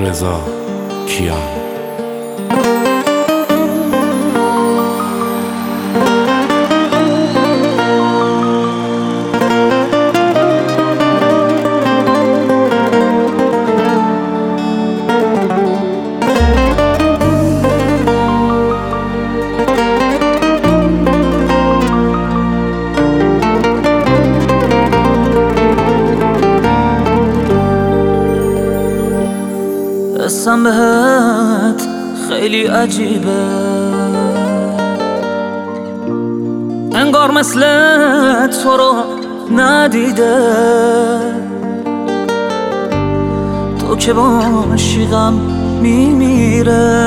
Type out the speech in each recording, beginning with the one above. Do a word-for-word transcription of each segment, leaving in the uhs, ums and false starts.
رضا کیان. حسم بهت خیلی عجیبه، انگار مثل تو رو ندیده. تو که باشی غم میمیره،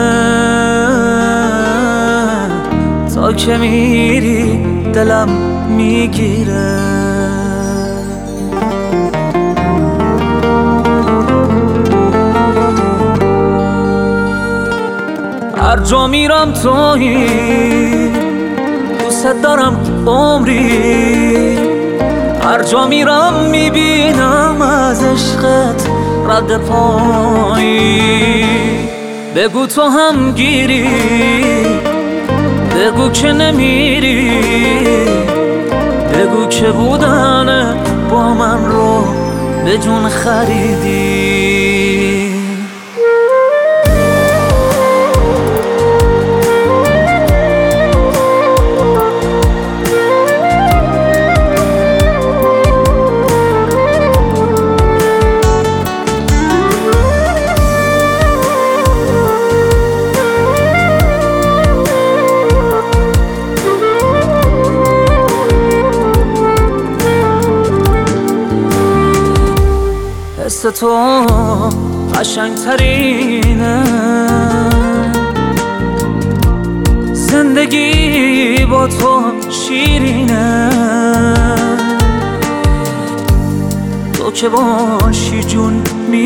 تا که میری دلم میگیره. هر جا میرم تویی، دوست دارم عمری. هر جا میرم میبینم از عشقت رد پایی. بگو تو هم گیری، بگو که نمیری، بگو که بودن با من رو به جون خریدی. حس تو قشنگ ترینه، زندگی با تو شیرینه. تو که باشی جون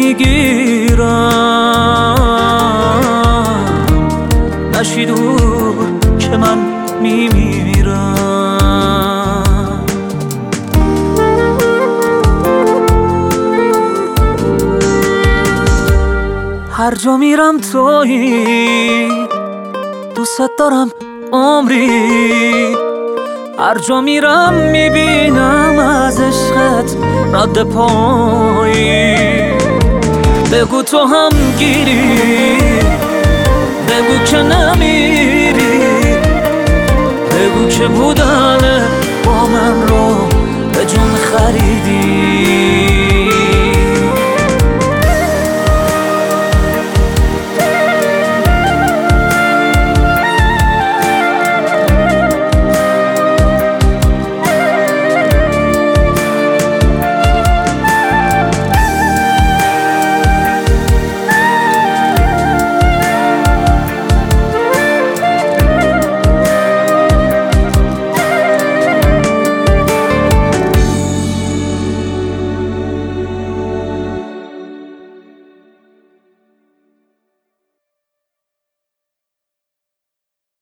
میگیرم، نشی دور که من میمیرم. هر جا میرم تویی، دوست دارم عمری. هر جا میرم میبینم از عشقت رد پایی. بگو تو هم گیری، بگو که نمیری، بگو که بودن با من رو به جون خریدی.